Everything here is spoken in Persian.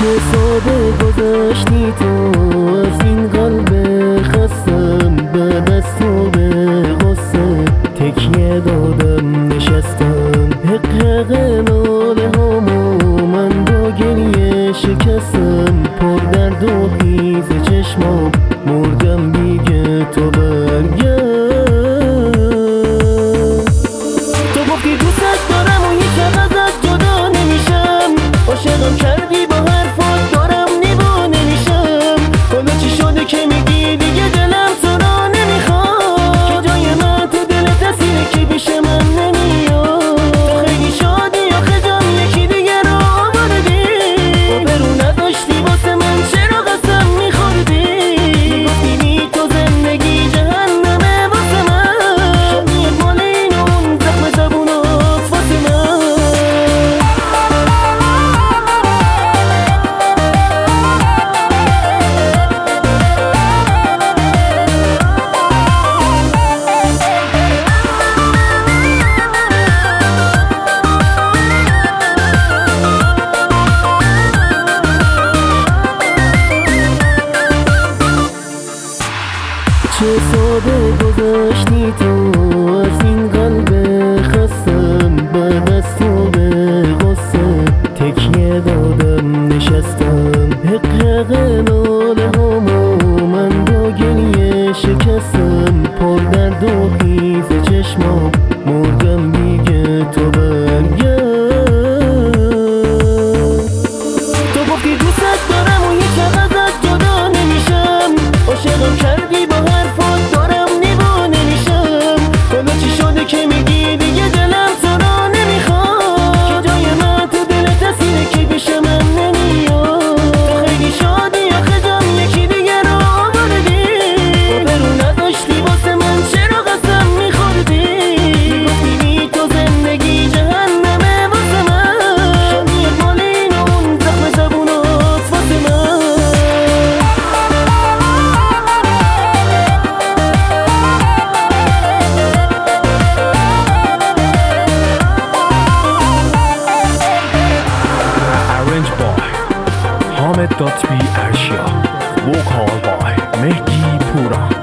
چه ساده گذشتی تو از این قلب خستم، بعد از تو به غصه تکیه دادم نشستم. حق ناله هامو من با گریه شکستم، پر درد و خیز چشمام مردم دیگه تو برگرد. تو گفتی دوستت دارم و هیچ وقت ازت جدا نمیشم، عاشقم کردی با حرفات دارم دیوانه میشم. حالا چی شده که میگی دیگه دلم تو را نمیخواد، که جای من تو دلت اسیره که پیش من نمیاد. تو خیلی شادی آخه جان یکی دیگه رو آوردی، برو نداشتی واسه من چرا قسم میخوردی؟ میگفتی بی تو زندگی جهنمه واسه من، شادی مال این اون زخم زبونات واسه من. چه ساده گذشتی تو از این قلب خستم، بعد از تو به غصه تکیه دادم نشستم. حق ناله هامو من با گریه شکستم، پر درد و خیز چشمام مردم دیگه تو برگرد. تو گفتی دوستت دارم و هیچ وقت ازت جدا نمیشم، عاشقم کردی با حرفات دارم دیوانه میشم. حالا چی شده که میگی دیگه دلم تو را نمیخواد، که جای من تو دلت اسیره که پیش من نمیاد. تو خیلی شادی آخه جان یکی دیگه رو آوردی، برو نداشتی واسه من چرا قسم میخوردی؟ میگفتی بی تو زندگی جهنمه واسه من، شادی مال این اون زخم زبونات واسه من. Arranged by Hamid Dotbi Arshia, vocal by Mehdi Pura.